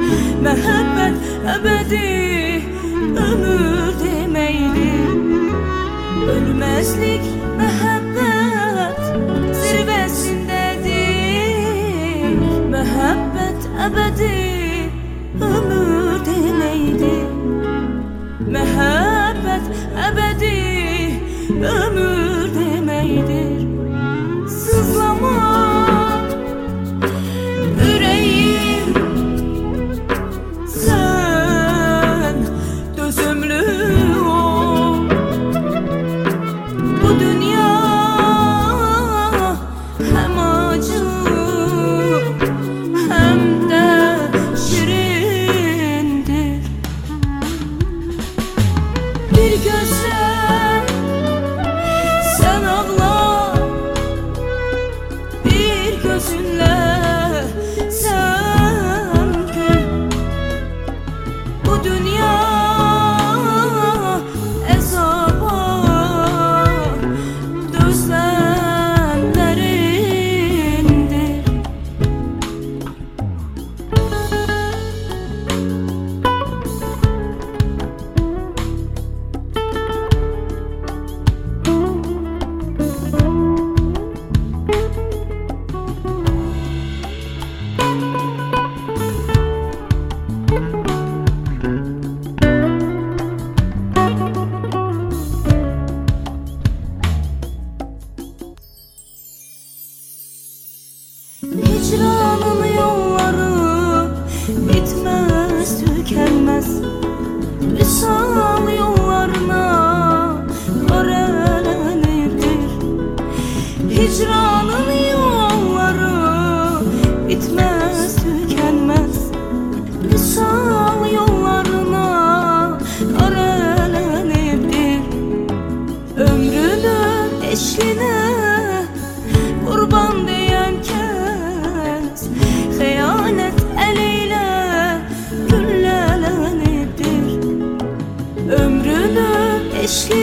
Məhəbbət əbədi ömür deməkdir. Ölməzlik məhəbbət zirvəsindədir. Məhəbbət əbədi ömür deməkdir. Məhəbbət əbədi ömür deməkdir. Sızlama ürəyim, sən dözümlü ol. Bu dünya həm acı, həm də şirindir. Bir gözsən sən ağla, bir gözünlə sən gül. Bu dünya əzaba dözənlərindir. Hicranın yolları bitmez, tükenmez. Visal yollarına öğrenirdir. Hicranın yolları bitmez, tükenmez. Visal yollarına öğrenirdir. Ömrünü eşline kurban diyen kez xəyanət əleylə güllələnibdir. Ömrünü eşline